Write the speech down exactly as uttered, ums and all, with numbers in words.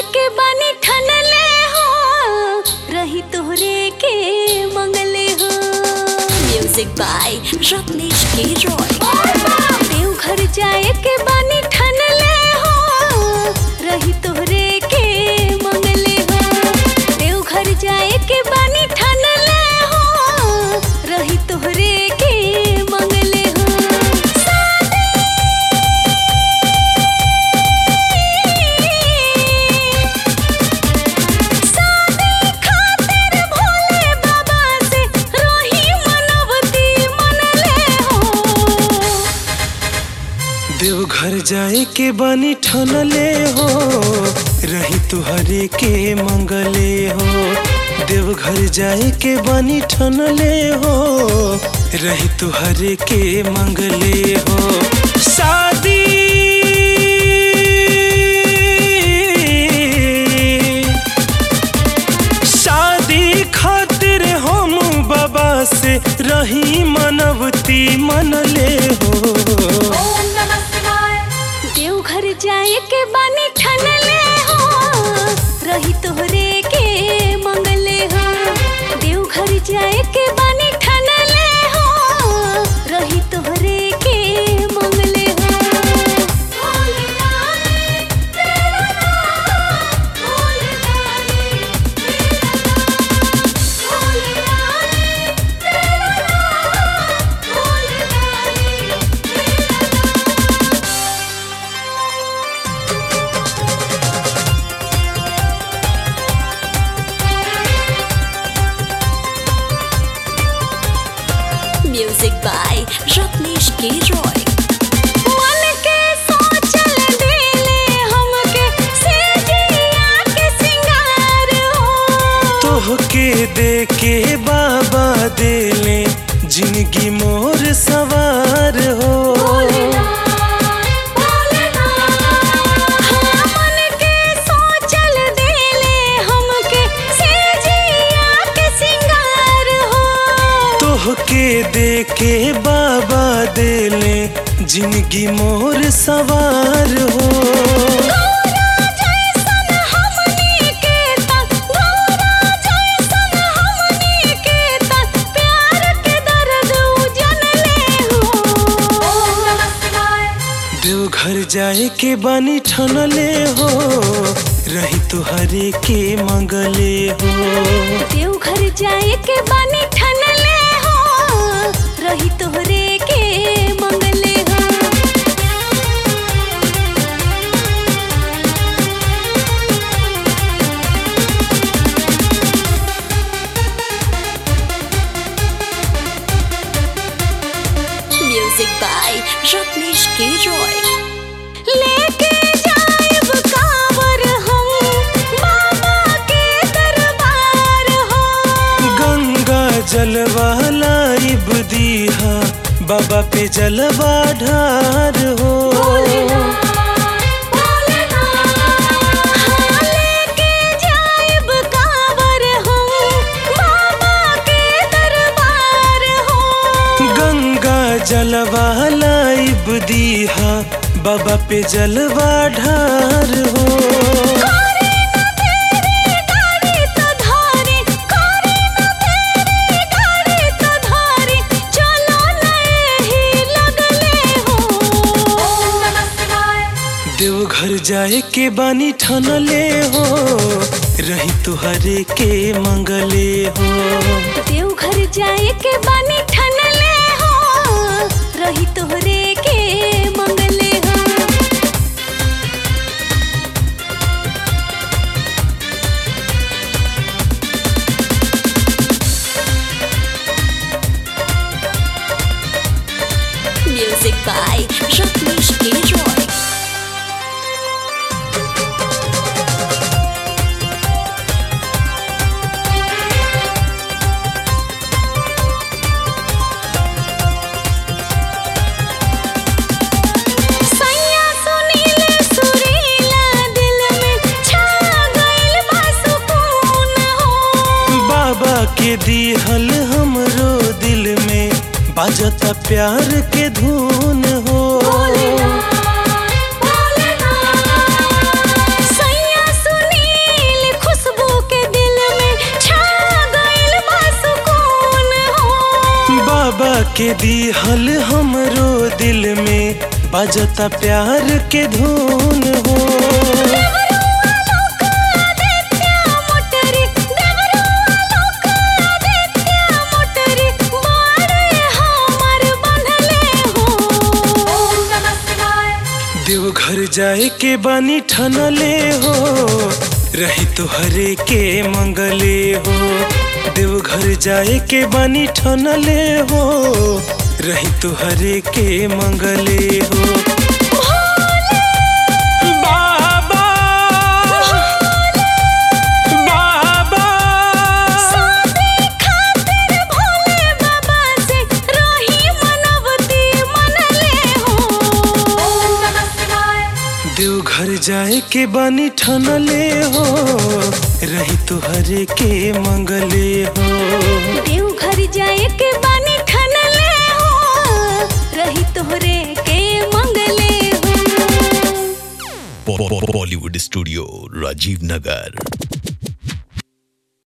के बानी ठनले हो, रही तोहरे के मंगले हो। म्यूजिक बाय रत्नेश के रॉय। देवघर जाए के बानी ठनले हो, रही तोहरे के मंगले हो। देवघर जाए के बानी ठनले हो, रही तोहरे के मंगले हो। देवघर जाए के बानी ठनले हो, रही तुहरे के मंगले हो। देवघर जाए के बानी ठनले हो, रही तुहरे के मंगले हो। शादी शादी खातिर हम बाबा से रही मनवती मनले हो। देवघर जाए के बानी ठनले हो, रही तोहरे के मंगले हो। देवघर जाए के बानी ठनले हो, रही तोहरे के मंगले हो। म्यूजिक बाय रत्नेश के रॉय। मन के सोचल देले हमके सेजिया के सिंगार हो। तोहके देके बाबा देले जिंदगी मोर सवार हो। तोहके देके बाबा देले जिंदगी मोर सवार हो। गौरा जैसन हमनी के ता, गौरा जैसन हमनी के ता, प्यार के दर्द उजनले हो। देवघर जाए के बानी ठनले हो, रही तुहरे के मंगले हो। देवघर जाए के बानी ठनले हो, रही तोहरे के मंगले हो। म्यूजिक बाय रत्नेश के रॉय। लेके जाइब कांवर हम बाबा के दरबार हो। गंगा जलवा लाइब दीहा, बाबा पे जलवा ढार हो। लेके जाइब कांवर हम बाबा के दरबार हो। गंगा जलवा लाइब दीहा, बाबा पे जलवा ढार हो। करे न तेरी गाड़ी तो धारी, करे न तेरी गाड़ी तो धारी, चलो न एही लगले हो। देवघर जाए के बानी ठनले हो, रही तुहरे के मंगले हो। देवघर जाए के बानी ठनले हो, रही तोहरे के मंगले हो। म्यूजिक बाय रत्नेश के रॉय। सैया सुनील सुरीला, दिल में छा गइल बा सुकून हो। बाबा के दिहल हमरो दिल में बाजता प्यार के धुन हो। सैया सुनी के दिहल हमरो दिल में बजता प्यार के धुन हो। देवघर जाए के बानी ठनले हो, रही तोहरे के मंगले हो। देवघर जाए के बानी ठनले हो, रही तोहरे के मंगले हो। बाबा बाबा देवघर जाए के बानी ठनले हो, रही तोहरे के मंगले हो। देवघर जाए के बानी ठनले हो, रही तोहरे के मंगले हो। Bollywood studio, Rajiv Nagar.